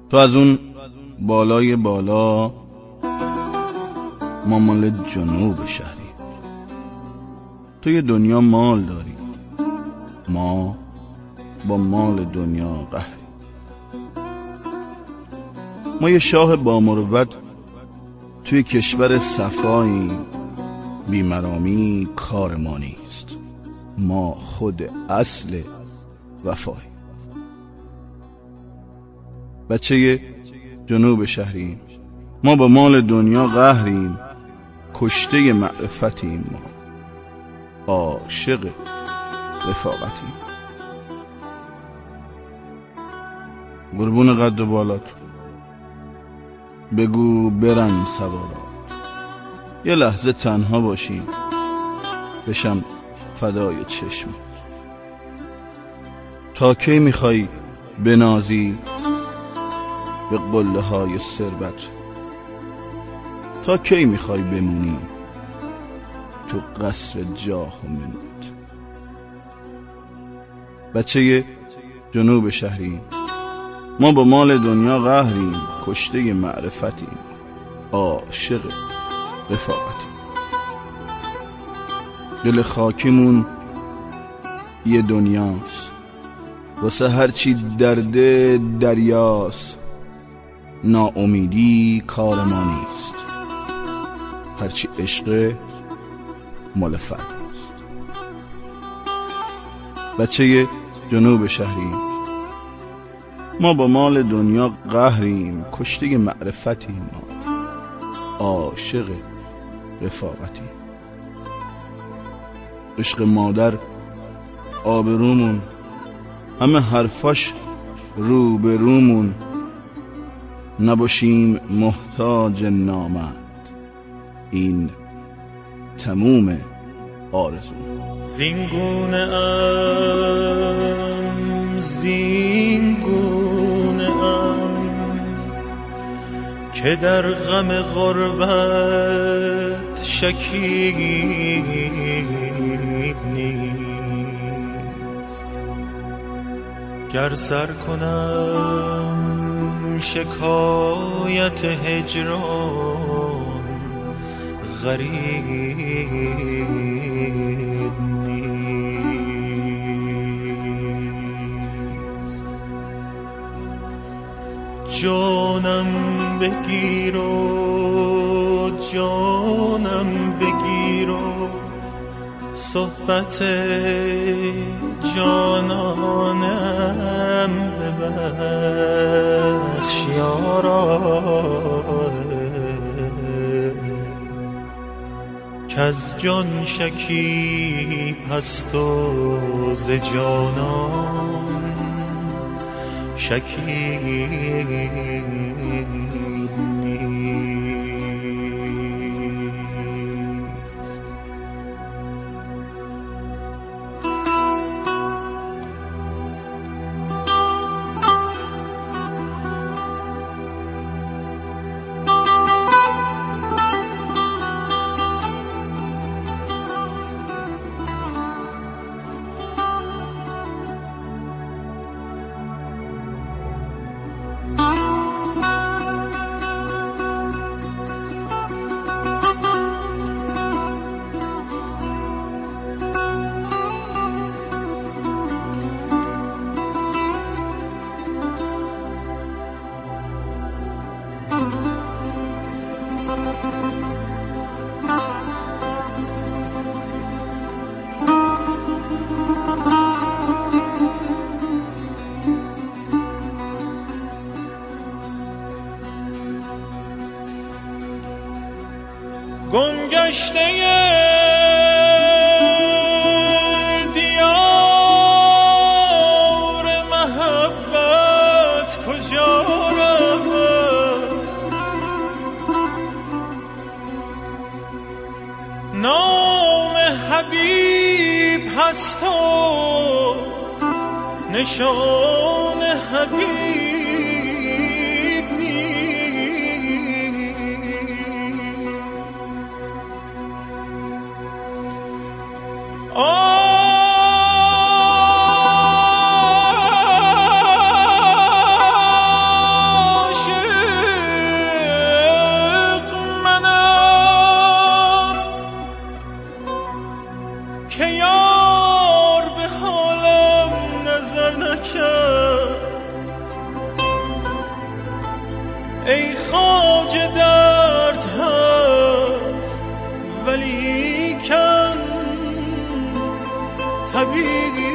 تو از اون بالای بالا، ما مال جنوب شهری. تو یه دنیا مال داری، ما با مال دنیا قهری. ما یه شاه با مروت توی کشور صفایی، بیمرامی کار ما نیست، ما خود اصل وفایی. بچه جنوب شهریم، ما با مال دنیا قهریم، کشته معرفتیم، ما عاشق رفاقتیم. قربون قد و بالات، بگو برن سوارا، یه لحظه تنها باشیم، بشم فدای چشم. تا کی میخوای بنازی به قله های ثروت؟ تا کی میخوای بمونی تو قصر جاه و منت؟ بچه جنوب شهری، ما با مال دنیا قهریم، کشته معرفتیم، عاشق رفاقتیم. دل خاکیمون یه دنیاست، واسه هرچی درده دریاست. ناامیدی کار ما نیست، هرچی عشق مال فرداست. بچه جنوب شهری، ما با مال دنیا قهریم، کشته معرفتیم، ما عاشق رفاقتیم. عشق مادر آبرومون، همه حرفاش روبرومون. نباشیم محتاج نامرد، این تموم آرزوم. زینگونه ام، زینگونه ام که در غم غربت شکیب نیست. گر سر کنم شکایت هجران، غریب نیست. جانم بگیر و جانم بگیر و صحبت جانانم ببخش یارا، کز جان شکیب هست و ز جانان شکیب نیست. گمگشته دیار محبت کجا رود؟ نام حبیب هست و نشان حبیب که یار به حالم نظر نکرد. ای خواجه درد هست ولیکن طبیعی